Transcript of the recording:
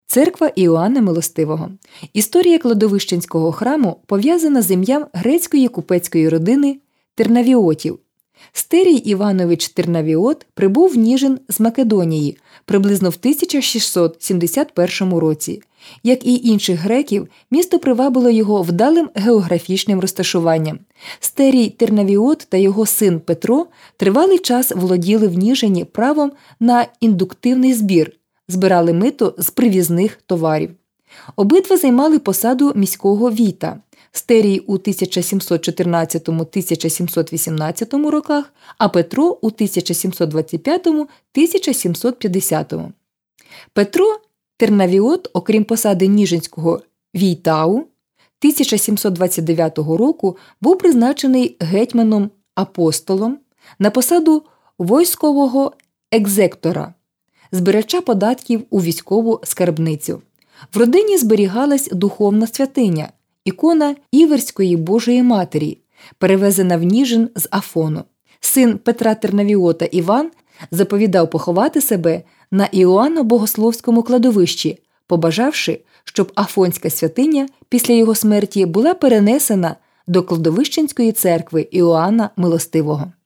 Церква Іоанна Милостивого. Історія Кладовищенського храму пов'язана з ім'ям грецької купецької родини Тернавіотів. Стерій Іванович Тернавіот прибув в Ніжин з Македонії приблизно в 1671 році. Як і інших греків, місто привабило його вдалим географічним розташуванням. Стерій Тернавіот та його син Петро тривалий час володіли в Ніжині правом на індуктивний збір, збирали мито з привізних товарів. Обидва займали посаду міського війта. Стерій у 1714-1718 роках, а Петро у 1725-1750. Петро Тернавіот, окрім посади ніжинського війтау, 1729 року був призначений гетьманом-апостолом на посаду військового екзектора, збирача податків у військову скарбницю. В родині зберігалась духовна святиня – ікона Іверської Божої Матері, перевезена в Ніжин з Афону. Син Петра Тернавіота Іван заповідав поховати себе на Іоанно-Богословському кладовищі, побажавши, щоб Афонська святиня після його смерті була перенесена до Кладовищенської церкви Іоанна Милостивого.